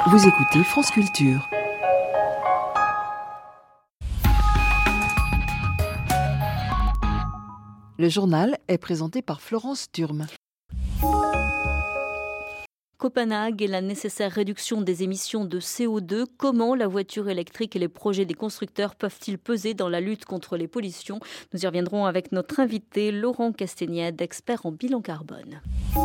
Vous écoutez France Culture. Le journal est présenté par Florence Turme. Copenhague et la nécessaire réduction des émissions de CO2, comment la voiture électrique et les projets des constructeurs peuvent-ils peser dans la lutte contre les pollutions ? Nous y reviendrons avec notre invité Laurent Castagnède, expert en bilan carbone.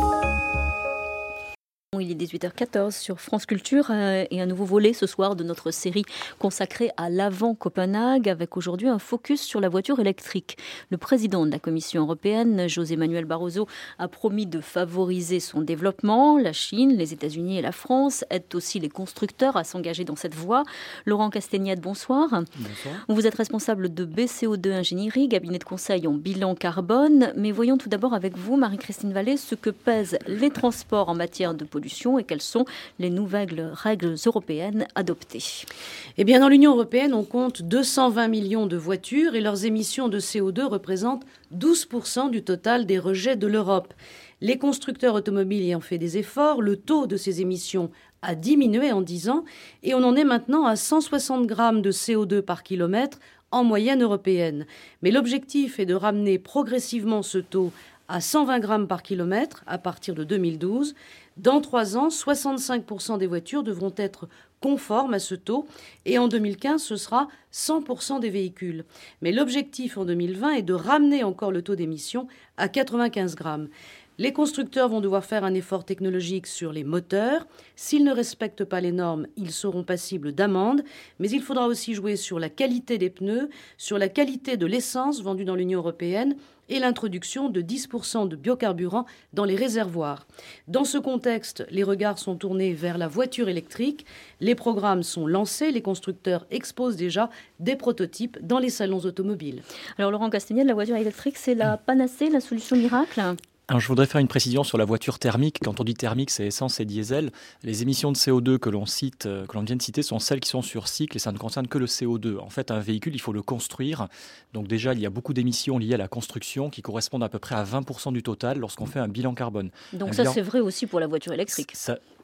Il est 18h14 sur France Culture et un nouveau volet ce soir de notre série consacrée à l'avant Copenhague avec aujourd'hui un focus sur la voiture électrique. Le président de la Commission européenne, José Manuel Barroso, a promis de favoriser son développement. La Chine, les États-Unis et la France aident aussi les constructeurs à s'engager dans cette voie. Laurent Castagnède, bonsoir. Bonsoir. Vous êtes responsable de BCO2 Ingénierie, cabinet de conseil en bilan carbone. Mais voyons tout d'abord avec vous, Marie-Christine Vallée, ce que pèsent les transports en matière de pollution et quelles sont les nouvelles règles européennes adoptées. Eh bien, dans l'Union européenne, on compte 220 millions de voitures et leurs émissions de CO2 représentent 12% du total des rejets de l'Europe. Les constructeurs automobiles ayant fait des efforts, le taux de ces émissions a diminué en 10 ans et on en est maintenant à 160 grammes de CO2 par kilomètre en moyenne européenne. Mais l'objectif est de ramener progressivement ce taux à 120 grammes par kilomètre à partir de 2012. Dans 3 ans, 65% des voitures devront être conformes à ce taux et en 2015, ce sera 100% des véhicules. Mais l'objectif en 2020 est de ramener encore le taux d'émission à 95 grammes. Les constructeurs vont devoir faire un effort technologique sur les moteurs. S'ils ne respectent pas les normes, ils seront passibles d'amendes. Mais il faudra aussi jouer sur la qualité des pneus, sur la qualité de l'essence vendue dans l'Union européenne et l'introduction de 10% de biocarburants dans les réservoirs. Dans ce contexte, les regards sont tournés vers la voiture électrique. Les programmes sont lancés. Les constructeurs exposent déjà des prototypes dans les salons automobiles. Alors Laurent Castagnède, la voiture électrique, c'est la panacée, la solution miracle ? Alors, je voudrais faire une précision sur la voiture thermique. Quand on dit thermique, c'est essence et diesel. Les émissions de CO2 que l'on vient de citer, sont celles qui sont sur cycle et ça ne concerne que le CO2. En fait, un véhicule, il faut le construire. Donc déjà, il y a beaucoup d'émissions liées à la construction qui correspondent à peu près à 20% du total lorsqu'on fait un bilan carbone. Donc c'est vrai aussi pour la voiture électrique.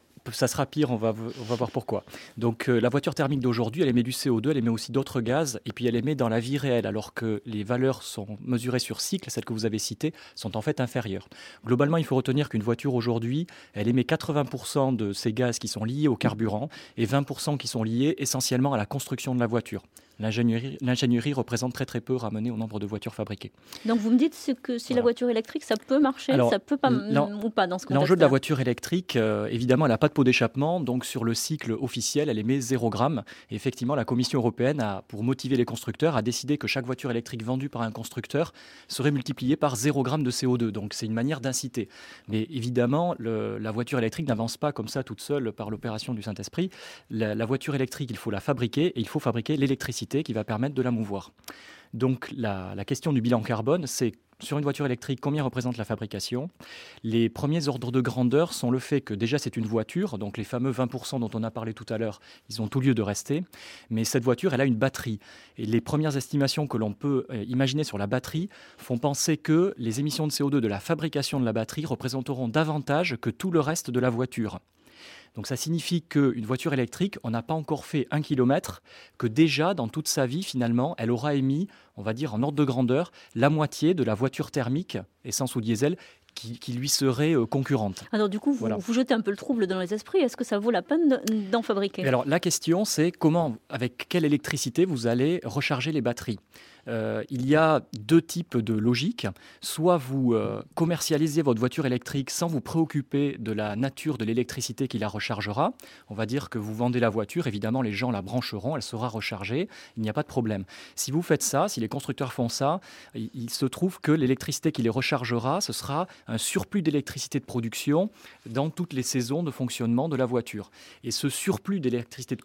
Ça sera pire, on va voir pourquoi. Donc la voiture thermique d'aujourd'hui, elle émet du CO2, elle émet aussi d'autres gaz, et puis elle émet dans la vie réelle, alors que les valeurs sont mesurées sur cycle, celles que vous avez citées, sont en fait inférieures. Globalement, il faut retenir qu'une voiture aujourd'hui, elle émet 80% de ces gaz qui sont liés au carburant, et 20% qui sont liés essentiellement à la construction de la voiture. L'ingénierie représente très très peu ramené au nombre de voitures fabriquées. Donc vous me dites que si la voiture électrique, ça peut marcher, alors, ça peut pas ou pas dans ce contexte. L'enjeu de la voiture électrique, évidemment, elle n'a pas de pot d'échappement, donc sur le cycle officiel, elle émet 0 g. Et effectivement, la Commission européenne, pour motiver les constructeurs, a décidé que chaque voiture électrique vendue par un constructeur serait multipliée par 0 g de CO2. Donc c'est une manière d'inciter. Mais évidemment, la voiture électrique n'avance pas comme ça toute seule par l'opération du Saint-Esprit. La voiture électrique, il faut la fabriquer et il faut fabriquer l'électricité qui va permettre de la mouvoir. Donc la question du bilan carbone, c'est sur une voiture électrique, combien représente la fabrication ? Les premiers ordres de grandeur sont le fait que déjà c'est une voiture, donc les fameux 20% dont on a parlé tout à l'heure, ils ont tout lieu de rester, mais cette voiture, elle a une batterie. Et les premières estimations que l'on peut imaginer sur la batterie font penser que les émissions de CO2 de la fabrication de la batterie représenteront davantage que tout le reste de la voiture. Donc ça signifie qu'une voiture électrique, on n'a pas encore fait 1 kilomètre, que déjà dans toute sa vie finalement, elle aura émis, on va dire en ordre de grandeur, la moitié de la voiture thermique, essence ou diesel, qui lui serait concurrente. Alors du coup, vous jetez un peu le trouble dans les esprits. Est-ce que ça vaut la peine d'en fabriquer ? Et alors la question, c'est avec quelle électricité vous allez recharger les batteries ? Il y a 2 types de logique. Soit vous commercialisez votre voiture électrique sans vous préoccuper de la nature de l'électricité qui la rechargera. On va dire que vous vendez la voiture, évidemment les gens la brancheront, elle sera rechargée, il n'y a pas de problème. Si vous faites ça, si les constructeurs font ça, il se trouve que l'électricité qui les rechargera, ce sera un surplus d'électricité de production dans toutes les saisons de fonctionnement de la voiture. Et ce surplus d'électricité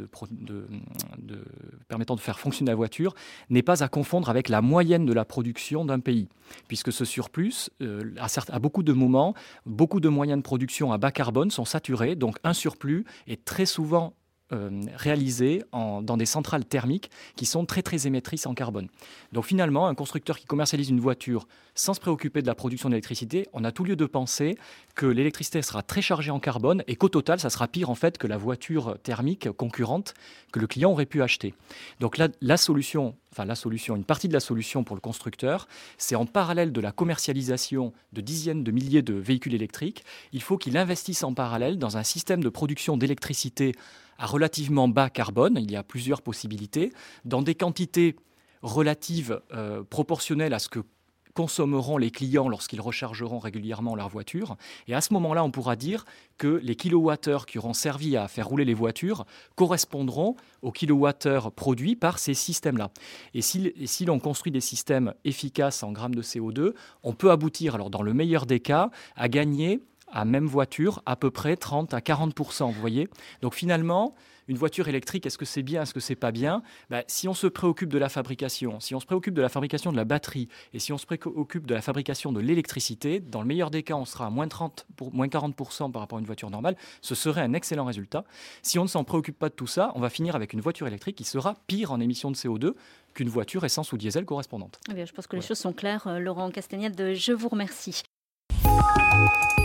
permettant de faire fonctionner la voiture n'est pas à confondre avec la moyenne de la production d'un pays, puisque ce surplus, à beaucoup de moments, beaucoup de moyens de production à bas carbone sont saturés, donc un surplus est très souvent réalisés dans des centrales thermiques qui sont très très émettrices en carbone. Donc finalement, un constructeur qui commercialise une voiture sans se préoccuper de la production d'électricité, on a tout lieu de penser que l'électricité sera très chargée en carbone et qu'au total, ça sera pire en fait que la voiture thermique concurrente que le client aurait pu acheter. Donc là, une partie de la solution pour le constructeur, c'est en parallèle de la commercialisation de dizaines de milliers de véhicules électriques, il faut qu'il investisse en parallèle dans un système de production d'électricité à relativement bas carbone. Il y a plusieurs possibilités, dans des quantités relatives proportionnelles à ce que consommeront les clients lorsqu'ils rechargeront régulièrement leur voiture. Et à ce moment-là, on pourra dire que les kilowattheures qui auront servi à faire rouler les voitures correspondront aux kilowattheures produits par ces systèmes-là. Et si l'on construit des systèmes efficaces en grammes de CO2, on peut aboutir, alors dans le meilleur des cas, à gagner à même voiture à peu près 30 à 40%, vous voyez. Donc finalement, une voiture électrique, est-ce que c'est bien, est-ce que c'est pas bien ? Si on se préoccupe de la fabrication, si on se préoccupe de la fabrication de la batterie et si on se préoccupe de la fabrication de l'électricité, dans le meilleur des cas, on sera à moins 40% par rapport à une voiture normale. Ce serait un excellent résultat. Si on ne s'en préoccupe pas de tout ça, on va finir avec une voiture électrique qui sera pire en émissions de CO2 qu'une voiture essence ou diesel correspondante. Eh bien, je pense que les choses sont claires. Laurent Castagnède, je vous remercie.